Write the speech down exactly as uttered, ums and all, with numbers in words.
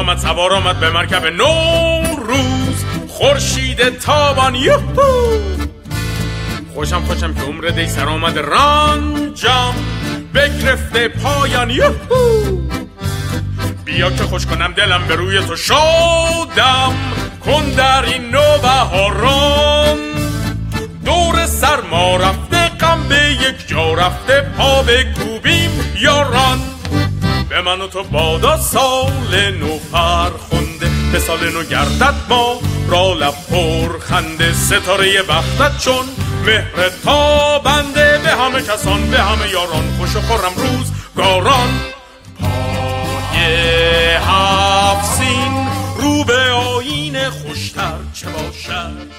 آمد سوار آمد به مرکب نوروز، خورشید تابان یوهو. خوشم خوشم که عمر دی سر آمد رنجم بگرفته پایان یوهو. بیا که خوش کنم دلم به روی تو شادم کن در این نوبهاران. دور سرما رفته غم به یک جا رفته پا بکوبیم یاران. به من و تو بادا سال نو فرخنده، به سال نو گردد ما را لب پر خنده. ستاره بختت چون مهر تابنده، به همه کسان به همه یاران خوش و خرم روزگاران. پای هفت سین رو به آیین خوشتر چه باشد